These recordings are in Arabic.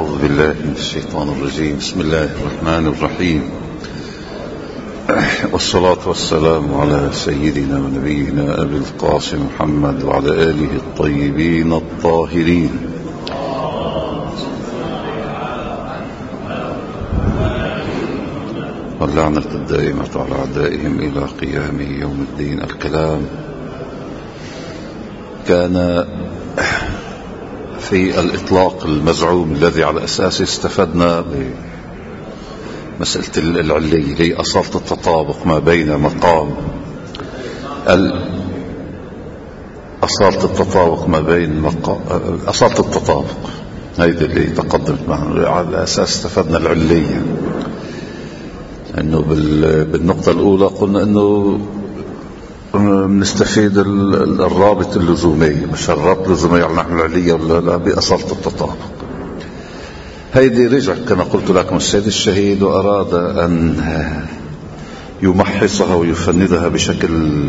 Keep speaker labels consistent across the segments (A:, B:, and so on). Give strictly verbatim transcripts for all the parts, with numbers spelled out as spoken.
A: أعوذ بالله من الشيطان الرجيم. بسم الله الرحمن الرحيم، والصلاة والسلام على سيدنا ونبينا أبي القاسم محمد وعلى آله الطيبين الطاهرين. واللعنة الدائمة على أعدائهم إلى قيام يوم الدين. الكلام كان في الإطلاق المزعوم الذي على أساسه استفدنا بمسألة العلية، هي أصالة التطابق ما بين مقام أصالة التطابق ما بين مقام أصالة التطابق هيدا اللي تقدمت معنا. على أساس استفدنا العلية، أنه بالنقطة الأولى قلنا أنه بنستفيد الرابط اللزومي، مش الرابط اللزومي على نحو العلية ولا لا، بأصالة التطابق. هيدي رجع كما قلت لكم السيد الشهيد وأراد أن يمحصها ويفندها بشكل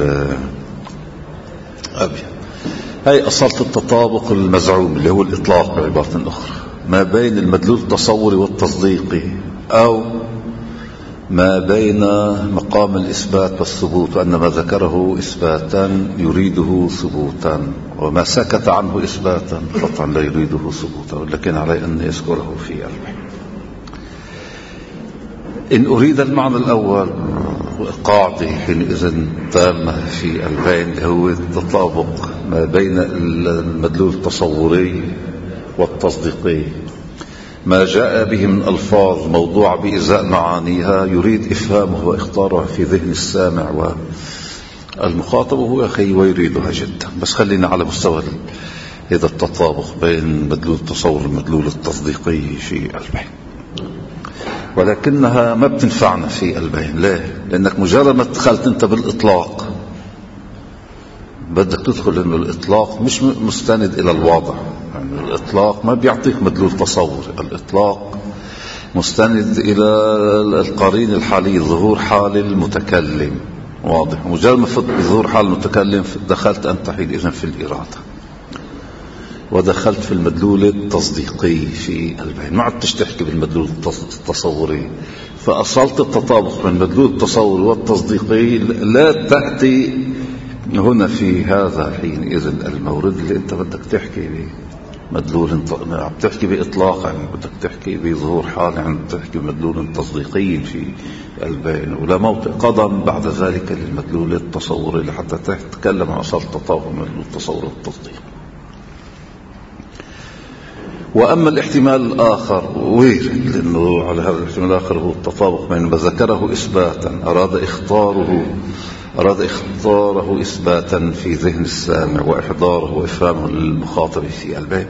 A: أبيض. هي أصالة التطابق المزعوم اللي هو الإطلاق بعبارة أخرى ما بين المدلول التصوري والتصديقي، أو ما بين مقام الإثبات والثبوت، وأن ما ذكره إثباتا يريده ثبوتا، وما سكت عنه إثباتا قطعا لا يريده ثبوتا، لكن عليه أن يذكره في البين. إن أريد المعنى الأول قاعدة حينئذ تامة في البين، هو التطابق ما بين المدلول التصوري والتصديقي، ما جاء به من ألفاظ موضوع بإزاء معانيها يريد إفهامه وإخطارها في ذهن السامع والمخاطب، وهو أخي ويريدها جدا. بس خلينا على مستوى هذا التطابق بين مدلول التصور والمدلول التصديقي في البين، ولكنها ما بتنفعنا في البين. ليه؟ لأنك مجرد ما دخلت أنت بالإطلاق بدك تدخل أنه الإطلاق مش مستند إلى الواضع. يعني الإطلاق ما بيعطيك مدلول تصور، الإطلاق مستند إلى القرين الحالي، ظهور حال المتكلم. واضح؟ مجرد ما فت ظهور حال المتكلم دخلت أنت حينئذ في الإرادة، ودخلت في المدلول التصديقي في البين، ما عدتش تحكي بالمدلول التصوري. فأصالة التطابق بين المدلول التصوري والتصديقي لا تأتي هنا في هذا حينئذ المورد اللي أنت بدك تحكي به مدلول، عم تحكي بإطلاق، يعني بدك تحكي بظهور حال، يعني بدك تحكي بمدلول تصديقي في البين، ولا موطئ قدم بعد ذلك للمدلول التصوري لحتى تتكلم عن أصالة التطابق بين المدلول التصوري والتصديق. وأما الاحتمال الآخر ويرد، لأنه على هذا الاحتمال الآخر هو التطابق بين ما ذكره إثباتا أراد إخطاره أراد إخطاره إثباتا في ذهن السامع، وإحضاره وإفهامه للمخاطب في البين،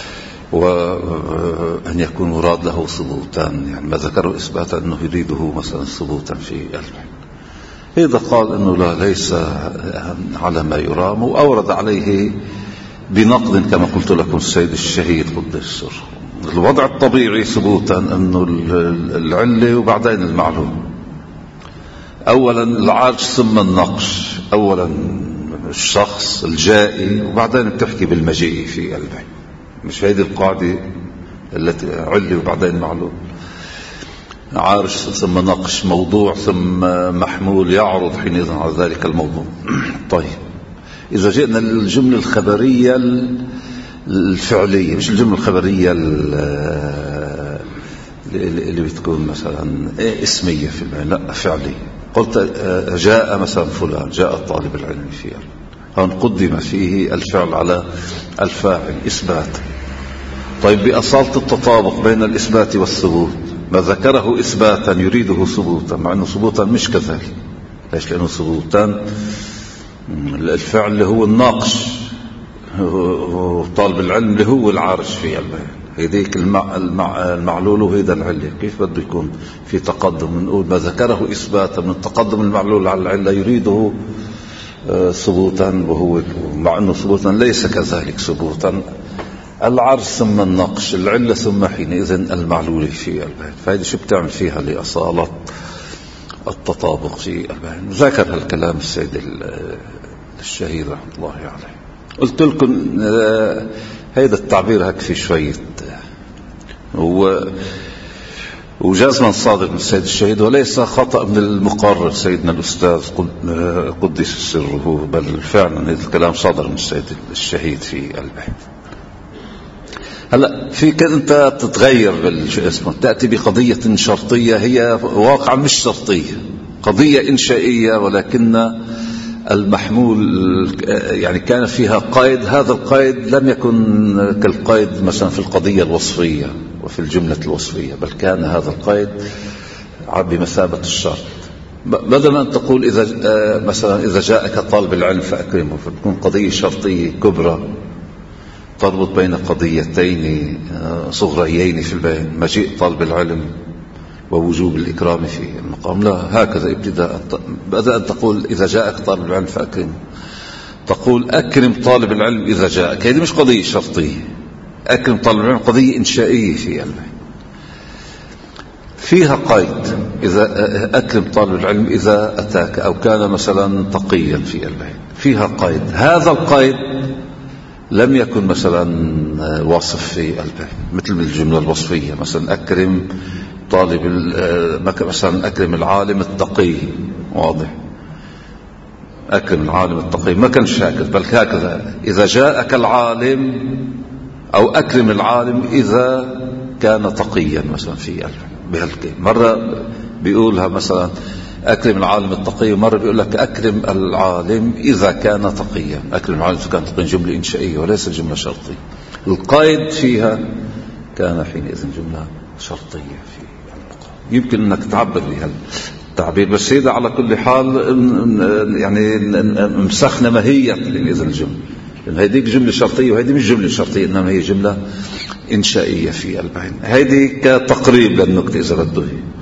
A: وأن يكون مراد له ثبوتا، يعني ما ذكره إثباتا أنه يريده مثلا ثبوتا في البين. إذا قال أنه لا ليس على ما يرام، وأورد عليه بنقد كما قلت لكم السيد الشهيد قدس السر. الوضع الطبيعي ثبوتا أنه العلة وبعدين المعلوم، أولا العرش ثم النقش، أولا الشخص الجائي وبعدين بتحكي بالمجيء في البين. مش هذه القاعدة التي علة وبعدين معلوم، عرش ثم نقش، موضوع ثم محمول يعرض حينئذ على ذلك الموضوع. طيب إذا جئنا للجملة الخبرية الفعلية، مش الجملة الخبرية اللي بتكون مثلا اسمية في البين، لا فعلية. قلت جاء مثلا فلان، جاء الطالب العلم فيه، هون قدم فيه الفعل على الفاعل إثبات. طيب بأصالة التطابق بين الإثبات والثبوت، ما ذكره إثباتا يريده ثبوتا، مع أنه ثبوتا مش كذلك. ليش؟ لأنه ثبوتا الفعل اللي هو الناقش، طالب العلم اللي هو العارش في البين، هيديك المع... المع... المعلول وهيدا العلة. كيف بده يكون في تقدم؟ نقول ما ذكره إثباتا من التقدم المعلول على العلة يريده آه ثبوتا، وهو مع أنه ثبوتا ليس كذلك. ثبوتا العرش ثم النقش، العلة ثم حينئذ المعلول في البين. فهذه شو بتعمل فيها لأصالة التطابق في البين؟ ذكر هالكلام السيد الشهيد رحمة الله عليه. قلت لكم هيدا التعبير هيك في شوية هو وجازما صادق من السيد الشهيد، وليس خطأ من المقرر سيدنا الأستاذ قدس سره، بل فعلا هذا الكلام صادر من السيد الشهيد في البحث. هلا في كذا انت تتغير بالاسم، تأتي بقضية شرطية هي واقعا مش شرطية، قضية إنشائية، ولكن المحمول يعني كان فيها قيد، هذا القيد لم يكن كالقيد مثلا في القضية الوصفية وفي الجملة الوصفية، بل كان هذا القيد بمثابة الشرط. بدل ما أن تقول إذا مثلا إذا جاءك طالب العلم فأكرمه، فتكون قضية شرطية كبرى تربط بين قضيتين صغريين في البين، مجيء طالب العلم ووجوب الإكرام في المقام. لا، هكذا ابتداء بدأ أن تقول إذا جاءك طالب العلم فأكرمه، تقول أكرم طالب العلم إذا جاءك. هذه مش قضية شرطية، أكرم طالب العلم قضية إنشائية في البين فيها قيد، إذا أكرم طالب العلم إذا أتاك أو كان مثلا تقيا في البين، فيها قيد. هذا القيد لم يكن مثلا واصف في البين مثل الجملة الوصفية، مثلا أكرم طالب مثلا أكرم العالم التقي، واضح، أكرم العالم التقي ما كان شاكر، بل هكذا إذا جاءك العالم، أو أكرم العالم إذا كان تقيا مثلا في البين بهالكلمة. مرة بيقولها مثلا أكرم العالم التقي، ومرة بيقول لك أكرم العالم إذا كان تقيا. أكرم العالم إذا كان تقيا جملة إنشائية وليس جملة شرطية، القيد فيها كان حينئذ جملة شرطية في المقام. يمكن أنك تعبر بهالتعبير، بس هذا على كل حال يعني مسخنا ماهية حينئذ الجملة، لأن هذه جملة شرطية وهذه مش جملة شرطية، إنما هي جملة إنشائية في البين. هذه كتقريب للنكتة إذا بده،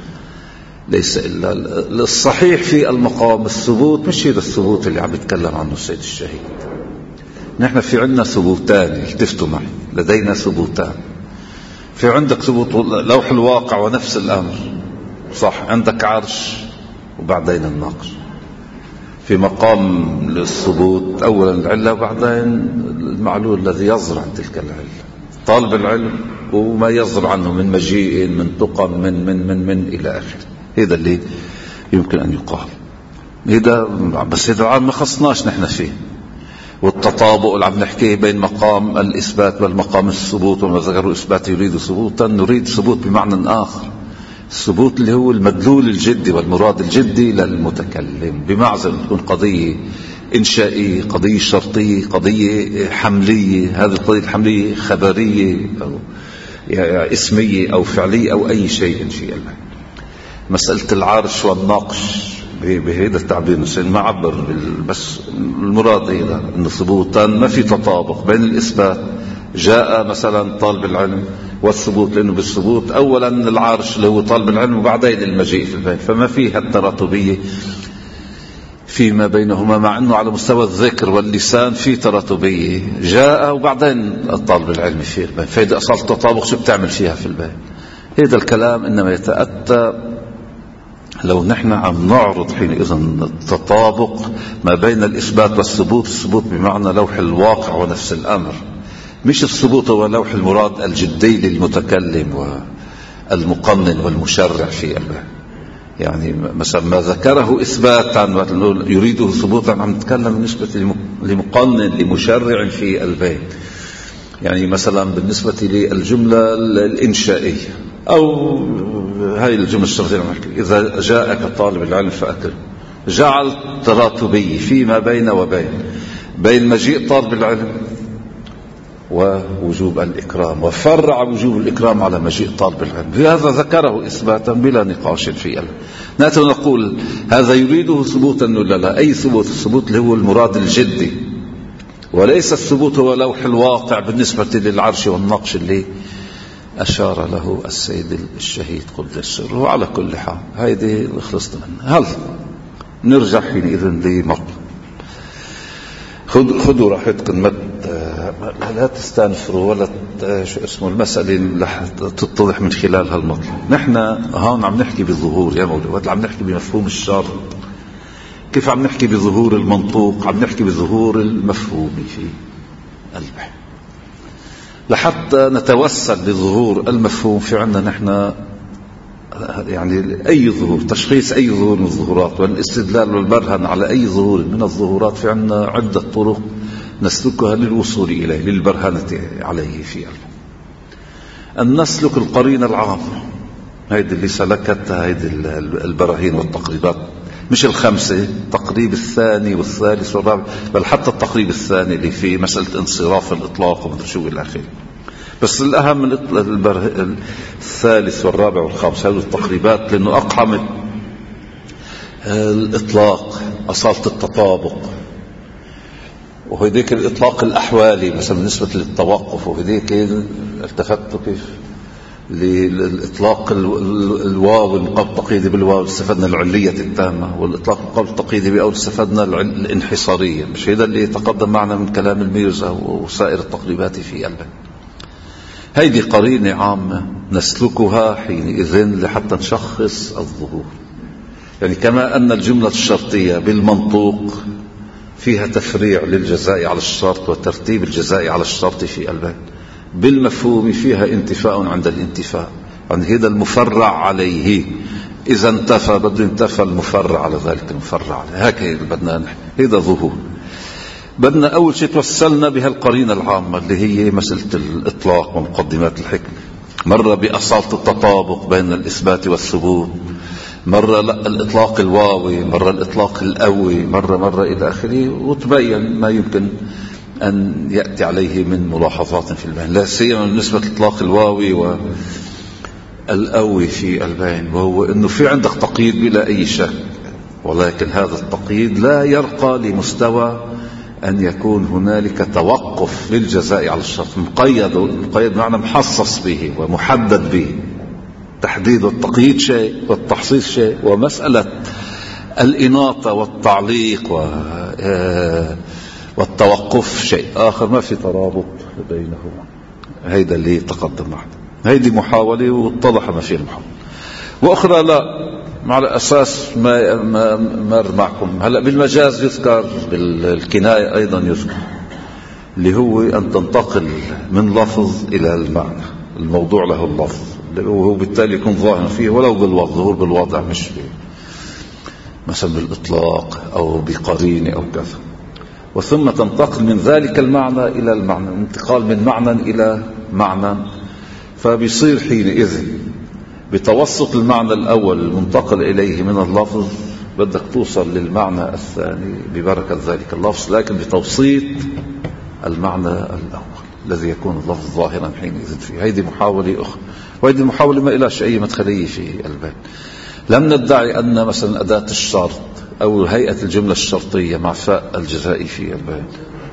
A: ليس إلا الصحيح في المقام الثبوت، مش هذا الثبوت اللي عم يتكلم عنه السيد الشهيد. نحن في عندنا ثبوتان، التفتوا معي، لدينا ثبوتان. في عندك ثبوت لوح الواقع ونفس الأمر، صح، عندك عرش وبعدين الناقش. في مقام الثبوت أولا العلة وبعدين المعلول الذي يصدر عن تلك العلة، طالب العلم وما يصدر عنه من مجيء من تقم من من من من إلى آخره. هذا اللي يمكن أن يقال. هذا بس هذا العام ما خصناش نحن فيه، والتطابق اللي عم نحكيه بين مقام الإثبات والمقام الثبوت، وما ذكروا إثبات يريد ثبوتا، نريد ثبوت بمعنى آخر، الثبوت اللي هو المدلول الجدي والمراد الجدي للمتكلم، بمعزل تكون قضية إنشائية، قضية شرطية، قضية حملية، هذه القضية الحملية خبرية أو يعني اسمية أو فعلية أو أي شيء في الله. مسألة العرش والنقش بهذا التعبير ما عبر، بس المراد هذا أن ثبوتا ما في تطابق بين الإثبات، جاء مثلا طالب العلم والثبوت، لأنه بالثبوت أولا العرش اللي هو طالب العلم وبعدين المجيء في البيت، فما فيها التراتبية فيما بينهما، مع أنه على مستوى الذكر واللسان في تراتبية، جاء وبعدين الطالب العلم في البيت، فإذا أصل التطابق شو بتعمل فيها في البيت؟ هذا الكلام إنما يتأتى لو نحن عم نعرض حينئذ التطابق ما بين الإثبات والثبوت. الثبوت بمعنى لوح الواقع ونفس الأمر، مش الثبوت هو لوح المراد الجدي للمتكلم والمقنن والمشرع في البيت. يعني مثلا ما ذكره إثباتا يريده ثبوتا، عم نتكلم بالنسبة لمقنن لمشرع في البيت. يعني مثلا بالنسبة للجملة الإنشائية أو هاي الجملة الشرطية، إذا جاءك طالب العلم فأكرم، جعل تراتبي فيما بين وبين بين مجيء طالب العلم ووجوب الإكرام، وفرع وجوب الإكرام على مجيء طالب العلم. هذا ذكره إثباتا بلا نقاش فيه. نأتي نقول هذا يريده ثبوتا ولا لا؟ أي ثبوت؟ الثبوت اللي هو المراد الجدي، وليس الثبوت هو لوح الواقع بالنسبة للعرش والنقش اللي أشار له السيد الشهيد قدس سره. على كل حال هيدي اللي خلصنا منها. هل نرجع حينئذ لمطلب؟ خذوا راحتكم، ما لا تستنفروا ولا شو اسمه المسألة تتضح من خلال هالمطلب. نحن هون عم نحكي بظهور يا مولي، وقت عم نحكي بمفهوم الشرط، كيف عم نحكي بظهور المنطوق؟ عم نحكي بظهور المفهوم في البحث. لحتى نتوسل لظهور المفهوم في عندنا نحن، يعني أي ظهور، تشخيص أي ظهور من الظهورات والاستدلال والبرهن على أي ظهور من الظهورات. في عندنا عدة طرق نسلكها للوصول إليه، للبرهنة عليه فيها. أن نسلك القرينة العامة، هيدي اللي سلكتها هيدي البراهين والتقريبات، مش الخمسة، التقريب الثاني والثالث والرابع، بل حتى التقريب الثاني اللي فيه مسألة انصراف الإطلاق ومدري شو إلى آخره. بس الأهم من الثالث والرابع والخامس هذه التقريبات، لأنه أقحمت الإطلاق، أصالة التطابق، وهديك الإطلاق الأحوالي مثلا بالنسبة للتوقف، وهديك التفتوا كيف للإطلاق الواو المقابل التقييدي بالواو استفدنا العلية التامة، والإطلاق المقابل التقييدي بأول استفدنا الانحصارية. مش هذا اللي تقدم معنا من كلام الميرزا وسائر التقريبات في قلبه. هيدي قرينة عامة نسلكها حينئذ لحتى نشخص الظهور. يعني كما أن الجملة الشرطية بالمنطوق فيها تفريع للجزاء على الشرط وترتيب الجزاء على الشرط في قلبه، بالمفهوم فيها انتفاء عند الانتفاء، يعني هذا المفرع عليه إذا انتفى بده ينتفى المفرع على ذلك المفرع عليه. هكذا بدنا نحن، هذا ظهور. بدنا أول شيء توصلنا بها القرينة العامة اللي هي مسألة الإطلاق ومقدمات الحكمة، مرة بأصالة التطابق بين الإثبات والثبوت، مرة الإطلاق الواوي، مرة الإطلاق الأوي، مرة مرة إلى آخره، وتبين ما يمكن أن يأتي عليه من ملاحظات في البيان، لا سيما بالنسبة للإطلاق الواوي والأوي في البيان، وهو أنه في عندك تقييد بلا أي شك، ولكن هذا التقييد لا يرقى لمستوى أن يكون هنالك توقف للجزاء على الشرط، مقيد، مقيد معنى محصص به ومحدد به. تحديد والتقييد شيء والتحصيص شيء، ومسألة الإناطة والتعليق والتوقف شيء آخر، ما في ترابط بينهما. هيدا اللي تقدم معنا، هيدي محاولة واتضح ما في المحاولة، وأخرى لا، على أساس ما ما مر معكم. هلأ بالمجاز يذكر، بالكناية أيضا يذكر، اللي هو أن تنتقل من لفظ إلى المعنى، الموضوع له اللفظ، وهو بالتالي يكون ظاهر فيه ولو بالوضع، ظهور بالوضع، مش فيه مثلا بالإطلاق أو بقرينة أو كذا. وثم تنتقل من ذلك المعنى إلى المعنى، انتقال من معنى إلى معنى، فبيصير حينئذ بتوسط المعنى الأول المنتقل إليه من اللفظ بدك توصل للمعنى الثاني ببركة ذلك اللفظ، لكن بتوسيط المعنى الأول الذي يكون اللفظ ظاهرا حينئذ فيه. هذه محاولة أخرى، وهذه المحاولة ما إلاش أي مدخلية في الباب. لم ندعي أن مثلا أداة الشرط أو هيئة الجملة الشرطية مع فاء الجزاء في الباب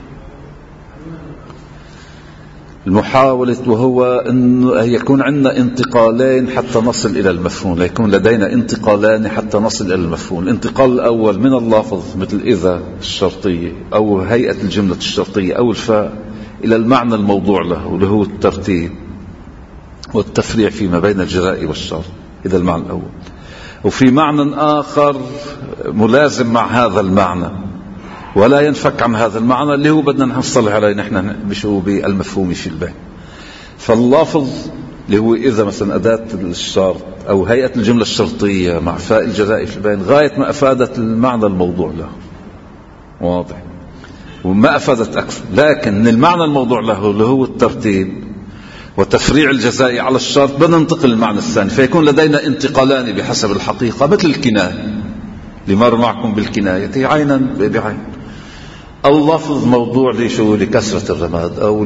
A: المحاولة، وهو أن يكون عندنا انتقالين حتى نصل إلى المفهوم، يكون لدينا انتقالان حتى نصل إلى المفهوم. الانتقال الأول من اللفظ مثل إذا الشرطية أو هيئة الجملة الشرطية أو الفاء إلى المعنى الموضوع له، واللي هو الترتيب والتفريع فيما بين الجزاء والشرط، إذا المعنى الأول. وفي معنى آخر ملازم مع هذا المعنى ولا ينفك عن هذا المعنى، اللي هو بدنا نصلح عليه نحن بشو بالمفهوم في البيان. فاللفظ اللي هو إذا مثلا أداة الشرط أو هيئة الجملة الشرطية مع فاء الجزاء في البيان غاية ما أفادت المعنى الموضوع له، واضح، وما أفادت أكثر. لكن المعنى الموضوع له اللي هو الترتيب وتفريع الجزاء على الشرط بدنا ننتقل للمعنى الثاني، فيكون لدينا انتقالان بحسب الحقيقة، مثل الكناية اللي مر معكم بالكناية عينا بعين. اللفظ موضوع لشو؟ لكسرة الرماد أو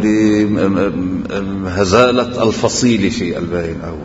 A: لهزالة الفصيل في البين أو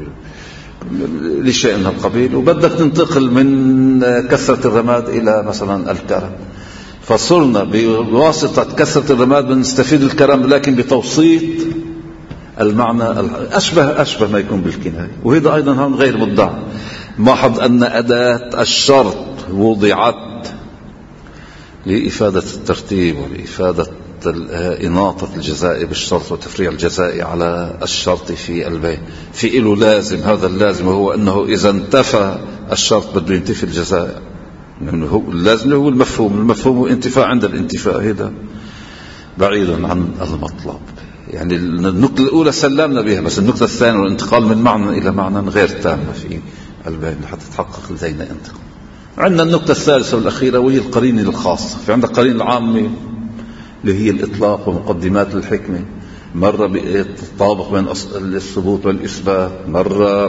A: لشيء من القبيل، وبدك تنتقل من كسرة الرماد إلى مثلا الكرم، فصرنا بواسطة كسرة الرماد بنستفيد الكرم، لكن بتوسيط المعنى أشبه أشبه ما يكون بالكناية. وهذا أيضا هم غير مدعى. لاحظ أن أداة الشرط وضعت لإفادة الترتيب ولإفادة إناطة الجزاء بالشرط وتفريع الجزاء على الشرط في البيت. في إله لازم، هذا اللازم وهو أنه إذا انتفى الشرط بده ينتفي الجزاء، لأنه هو اللازم هو المفهوم، المفهوم انتفاء عند الانتفاء، هذا بعيد عن المطلب. يعني النقطة الأولى سلمنا بها، بس النقطة الثانية والانتقال من معنى إلى معنى غير تام في البين حتى تتحقق لدينا انتقال. عندنا النقطة الثالثة والأخيرة وهي القرينة الخاصة. في عندك قرينة العامة اللي هي الإطلاق ومقدمات الحكمة، مرة بالتطابق بين الثبوت والإثبات، مرة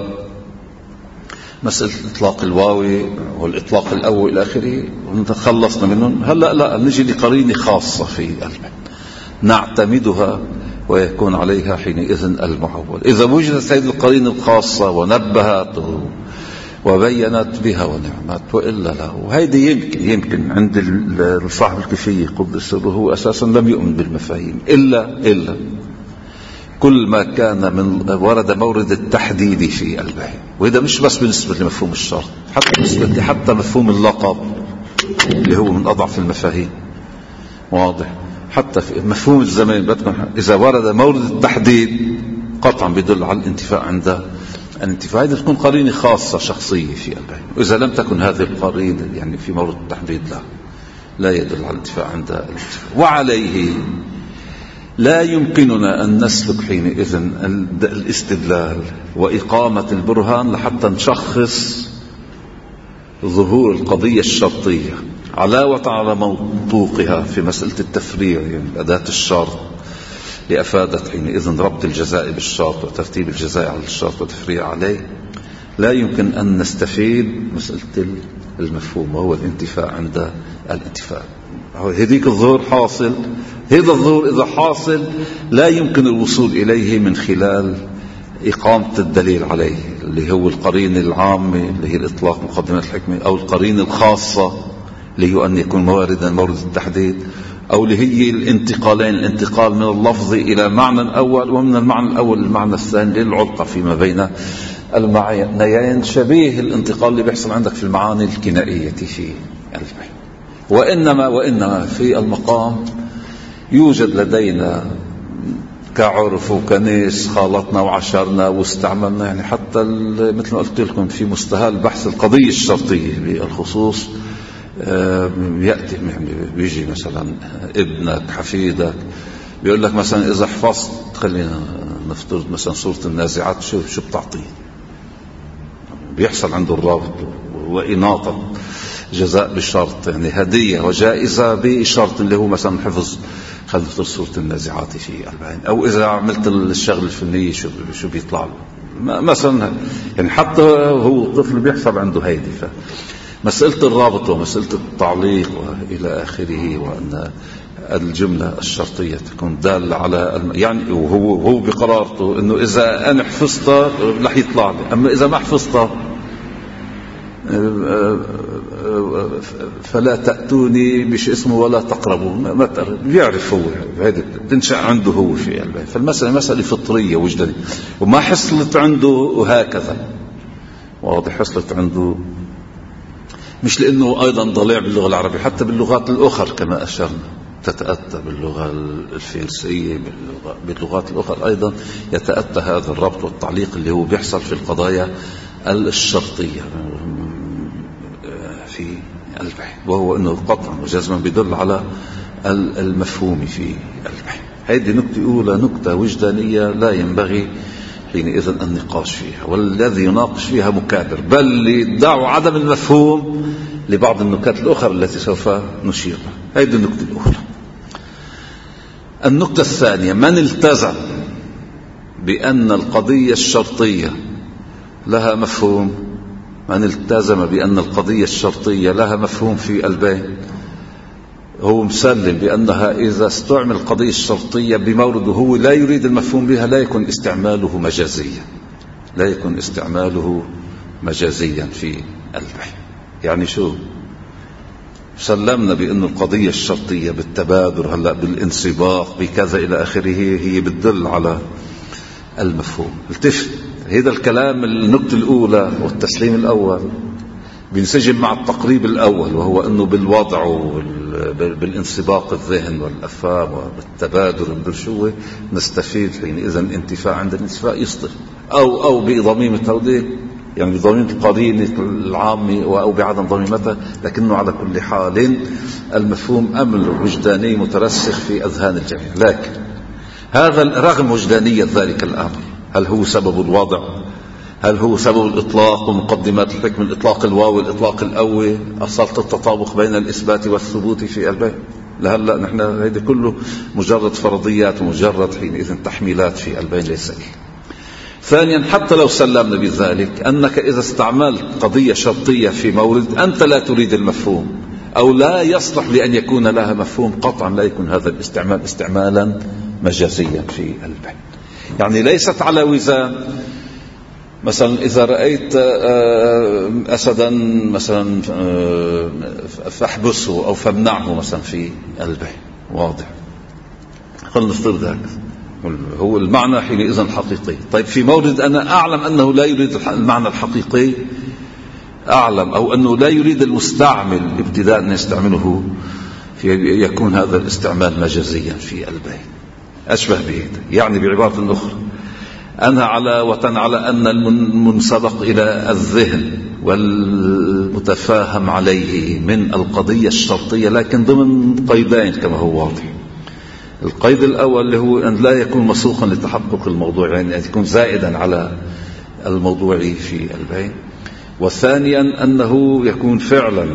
A: مسألة الإطلاق الواوي والإطلاق الأول إلى آخره، ونتخلصنا منهم. هلأ لا نجي لقرينة خاصة في البين نعتمدها ويكون عليها حينئذ المعول. إذا وجدت هذه القرينة الخاصة ونبهت وبينت بها ونعمت، وإلا لا. وهيدي يمكن يمكن عند صاحب الكيفية قدس سره هو أساسا لم يؤمن بالمفاهيم إلا إلا كل ما كان من ورد مورد التحديد في البين. وهذا مش بس بالنسبة لمفهوم الشرط، حتى بالنسبة حتى مفهوم اللقب اللي هو من أضعف المفاهيم. واضح؟ حتى في مفهوم الزمان بدكم إذا ورد مورد التحديد قطعا بيدل على الانتفاء عند الانتفاع. هذه تكون قرينة خاصة شخصية في البين. وإذا لم تكن هذه القرينة يعني في مورد التحديد لا لا يدل على الانتفاع عند الانتفاع. وعليه لا يمكننا أن نسلك حينئذ الاستدلال وإقامة البرهان لحتى نشخص ظهور القضية الشرطية علاوة على منطوقها في مسألة التفريع، يعني أداة الشرط لأفادت حينئذ ربط الجزاء بالشرط وترتيب الجزاء على الشرط وتفريع عليه. لا يمكن أن نستفيد مسألة المفهوم وهو الانتفاع عند الانتفاع. هذيك الظهور حاصل، هذا الظهور إذا حاصل لا يمكن الوصول إليه من خلال إقامة الدليل عليه اللي هو القرينة العامة اللي هي الإطلاق مقدمة الحكمة، أو القرينة الخاصة اللي هو أن يكون مواردا مورد التحديد، أو اللي هي الانتقالين، الانتقال من اللفظ إلى معنى أول ومن المعنى الأول للمعنى الثاني للعلاقة فيما بين المعنيين، شبيه الانتقال اللي بيحصل عندك في المعاني الكنائية في البين. وإنما وإنما في المقام يوجد لدينا كعرف وكنيس خالطنا وعشرنا واستعملنا، يعني حتى مثل ما قلت لكم في مستهل بحث القضية الشرطية بالخصوص يأتي يعني بيجي مثلا ابنك حفيدك بيقول لك مثلا إذا حفظت، خلينا نفترض مثلا سورة النازعات، شو شو بتعطيه؟ بيحصل عنده الرابط وإناطة جزاء بشرط، يعني هدية وجائزة بشرط اللي هو مثلا حفظ خلينا نفترض سورة النازعات في البين. أو إذا عملت الشغل الفنية شو شو بيطلع له مثلا، يعني حتى هو طفل بيحصل عنده هيدي. مسألة الرابط ومسألة التعليق وإلى آخره، وأن الجملة الشرطية تكون دالة على الم... يعني وهو وهو بقرارته إنه إذا أنا حفظتها رح يطلع لي، أما إذا ما حفظتها فلا تأتوني بش اسمه ولا تقربوا، ما تقرب. بيعرف هو هذا تنشأ عنده هو في البين. فالمسألة مسألة فطرية وجدانية، وما حصلت عنده هكذا. واضح؟ حصلت عنده مش لأنه أيضا ضليع باللغة العربية، حتى باللغات الأخرى كما أشرنا تتأتى باللغة الفارسية، باللغات الأخرى أيضا يتأتى هذا الربط والتعليق اللي هو بيحصل في القضايا الشرطية في البين، وهو أنه قطعا وجزما بيدل على المفهوم في البين. هذه نكتة أولى، نكتة وجدانية لا ينبغي حينئذ النقاش فيها، والذي يناقش فيها مكابر، بل يدعوا عدم المفهوم لبعض النكات الأخرى التي سوف نشير. هذه النكتة الأولى. النكتة الثانية: من التزم بأن القضية الشرطية لها مفهوم، من التزم بأن القضية الشرطية لها مفهوم في البين، هو مسلم بأنها إذا استعمل القضية الشرطية بمورد هو لا يريد المفهوم بها لا يكون استعماله مجازيا، لا يكون استعماله مجازيا في البين. يعني شو؟ سلمنا بأن القضية الشرطية بالتبادر هلأ بالانسباق بكذا إلى آخره هي بتدل على المفهوم. التفت، هذا الكلام النكتة الأولى والتسليم الأول بينسجم مع التقريب الأول، وهو أنه بالوضع وبالانسباق الذهن والأفهام وبالتبادر بالشوة نستفيد حينئذ انتفاع عند الانتفاع يصدر، أو أو بضميم التوضيح، يعني بضميم القرينة العامة أو بعدم ضميمتها، لكنه على كل حال المفهوم أمر وجداني مترسخ في أذهان الجميع. لكن هذا رغم وجدانية ذلك الأمر. هل هو سبب الوضع؟ هل هو سبب الإطلاق ومقدمات الحكم، الإطلاق الواوي الإطلاق الأول، أصالة التطابق بين الإثبات والثبوت في البيان؟ لهلا نحن هذا كله مجرد فرضيات ومجرد حينئذ تحميلات في البيان ليس. ثانيا، حتى لو سلمنا بذلك أنك إذا استعملت قضية شرطية في مورد أنت لا تريد المفهوم أو لا يصلح لأن يكون لها مفهوم، قطعا لا يكون هذا الاستعمال استعمالا مجازيا في البيان. يعني ليست على وزان مثلا إذا رأيت أسدا مثلا فاحبسه أو فامنعه مثلا في البيان، واضح. خلنا نفترض هكذا هو المعنى حينئذ الحقيقي. طيب في مورد أنا أعلم أنه لا يريد المعنى الحقيقي، أعلم أو أنه لا يريد المستعمل ابتداء أن يستعمله، يكون هذا الاستعمال مجازيا في البيان. أشبه به يعني بعبارة أخرى أنها على وتن على أن المنسبق إلى الذهن والمتفاهم عليه من القضية الشرطية، لكن ضمن قيدين كما هو واضح. القيد الأول اللي هو أن لا يكون مسوقا لتحقق الموضوع، يعني أن يكون زائدا على الموضوع في البيان. وثانيا أنه يكون فعلا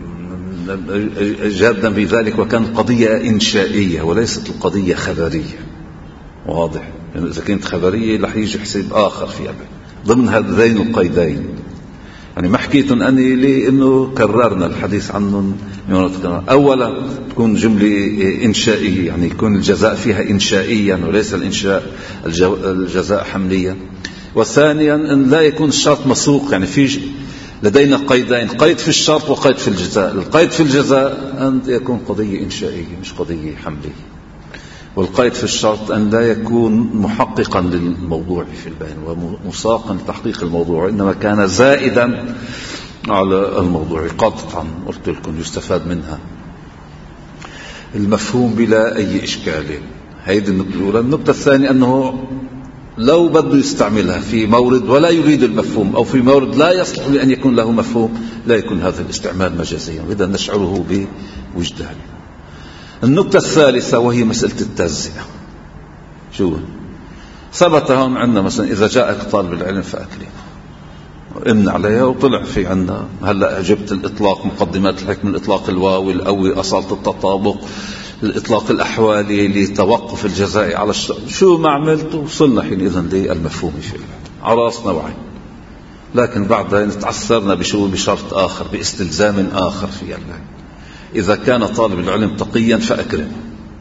A: جادا بذلك وكان قضية إنشائية وليست القضية خبرية، واضح. يعني إذا كانت خبرية رح يجي حساب آخر في البيان ضمن هذين القيدين. يعني ما حكيت أني ليه إنه كررنا الحديث عنهم. أولا تكون جملة إنشائية، يعني يكون الجزاء فيها إنشائيا وليس الإنشاء الجزاء حمليا. وثانيا أن لا يكون الشرط مسوق، يعني في لدينا قيدين، قيد في الشرط وقيد في الجزاء. القيد في الجزاء أن يكون قضية إنشائية مش قضية حملية، والقيد في الشرط أن لا يكون محققا للموضوع في البيان ومساقا لتحقيق الموضوع، إنما كان زائدا على الموضوع. قطعا قلت لكم يستفاد منها المفهوم بلا أي إشكال. هيدي النقطة الأولى. النقطة الثانية أنه لو بده يستعملها في مورد ولا يريد المفهوم أو في مورد لا يصلح لأن يكون له مفهوم، لا يكون هذا الاستعمال مجازيا، وإذا نشعره بوجدان. النقطة الثالثة وهي مسألة التزيئة. شو ثبت هون عندنا مثلا إذا جاءك طالب العلم فأكرمه، امن عليها وطلع في عندنا هلا جبت الإطلاق مقدمات الحكم، الإطلاق الواوي الأول أصالة التطابق، الإطلاق الأحوالي لتوقف الجزاء على الشرط. شو ما عملت وصلنا حينئذ للمفهوم في على رأسنا وعين. لكن بعدها تعثرنا بشو بشرط آخر باستلزام آخر في البيان. إذا كان طالب العلم تقيا فأكرمه،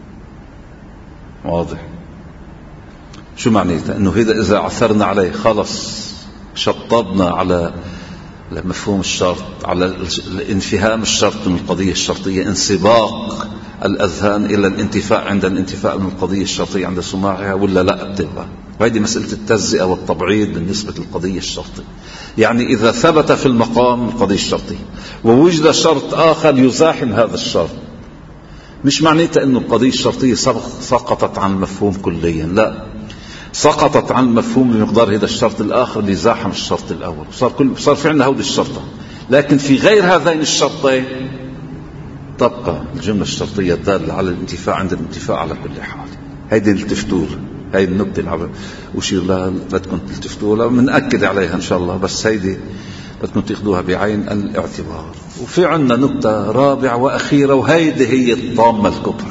A: واضح. شو معنيته؟ أنه إذا عثرنا عليه خلص شطبنا على مفهوم الشرط، على الانفهام الشرط من القضية الشرطية، انسباق الأذهان إلى الانتفاع عند الانتفاع من القضية الشرطية عند سماعها، ولا لا بتبقى. وهذه مسألة التجزئة والتبعيض بالنسبة للقضية الشرطية. يعني إذا ثبت في المقام القضية الشرطية ووجد شرط آخر يزاحم هذا الشرط، مش معنيته أنه القضية الشرطية سقطت عن المفهوم كليا، لا، سقطت عن المفهوم بمقدار هذا الشرط الآخر اللي زاحم الشرط الأول. صار كل صار في عندنا هودي الشرطة، لكن في غير هذين الشرطين تبقى الجملة الشرطية الدالة على الانتفاع عند الانتفاع على كل حال. هيدي التفتور، هاي النقطة اللي أشير لها بدكم تلتفتوا لها، بنأكد عليها إن شاء الله، بس هيدي بدكم تأخذوها بعين الاعتبار. وفي عنا نقطة رابعة وأخيرة، وهيدي هي الطامة الكبرى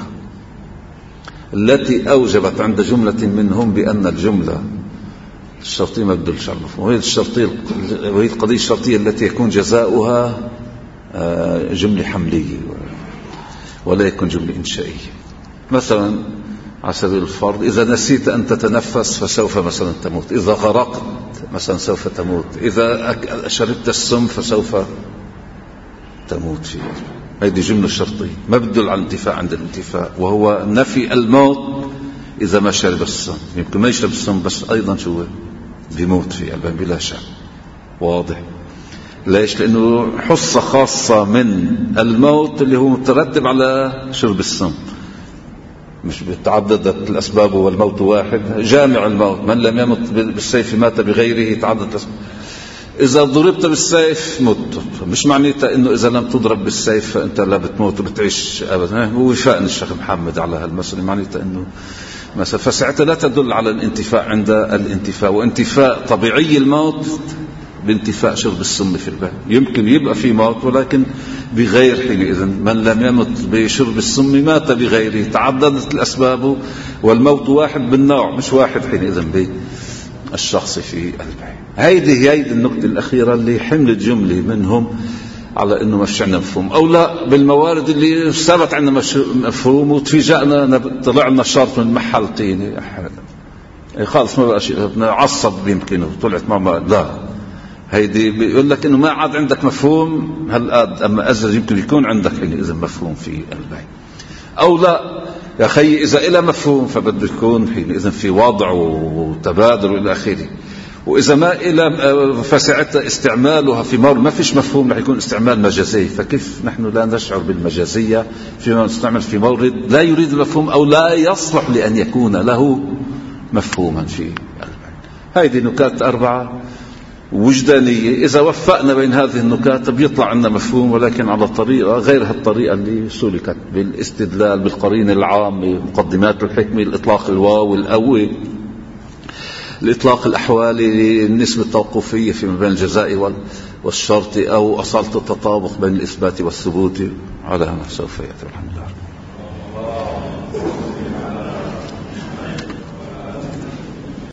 A: التي أوجبت عند جملة منهم بأن الجملة الشرطية ما بدلش على المفهوم، وهي الشرطية وهي القضية الشرطية التي يكون جزاؤها جملة حملية ولا يكون جملة إنشائية. مثلا على سبيل الفرض، إذا نسيت أن تتنفس فسوف مثلا تموت، إذا غرقت مثلا سوف تموت، إذا شربت السم فسوف تموت فيه. هذه جملة شرطية ما بدل على الانتفاع عند الانتفاع، وهو نفي الموت إذا ما شرب السم. يمكن ما يشرب السم بس أيضا شو بيموت فيه بلا شك، واضح. ليش؟ لأنه حصة خاصة من الموت اللي هو مترتب على شرب السم، مش بتعددت الأسباب والموت واحد. جامع الموت، من لم يمت بالسيف مات بغيره، تعدد الأسباب. إذا ضربت بالسيف مت، مش معنيته إنه إذا لم تضرب بالسيف فأنت لا بتموت وبتعيش أبدا. هو وفاء الشيخ محمد على هالمسألة، معنيته إنه مثلا، فساعتها لا تدل على الانتفاء عند الانتفاء. وانتفاء طبيعي الموت بانتفاء شرب السم في الباب. يمكن يبقى في موت ولكن بغير حينئذ. من لم يمت بشرب السم مات بغيره. تعددت الأسباب والموت واحد بالنوع مش واحد حينئذ بالشخص في البيع. هيدي هي النقطة الأخيرة اللي حملت جملة منهم على أنه ما فيش عندنا مفهوم، أو لا بالموارد اللي ثبت عندنا مفهوم وتفاجأنا طلع لنا شرط من محل طيني خالص ما بقى شيء عصب يمكن طلعت ما لا. هيدي بيقول لك انه ما عاد عندك مفهوم هالقد، اما ازل يمكن يكون عندك اذا مفهوم في البيع. او لا يا اخي اذا إلى مفهوم فبده يكون حينئذ في وضع وتبادل والى اخره. واذا ما إلى فساعتها استعمالها في مورد ما فيش مفهوم رح يكون استعمال مجازي. فكيف نحن لا نشعر بالمجازية فيما نستعمل في مورد لا يريد المفهوم او لا يصلح لان يكون له مفهوما في البيع. هذه نكات أربعة وجدانية. إذا وفقنا بين هذه النكات بيطلع عندنا مفهوم، ولكن على طريقة غير هالطريقة اللي سلكت بالاستدلال بالقرين العام، مقدمات الحكمة، الإطلاق الواو الأول، الإطلاق الأحوالي، النسبة التوقفية فيما بين الجزاء والشرط، أو أصالة التطابق بين الإثبات والثبوت. على ما سوف يأتي. الحمد لله.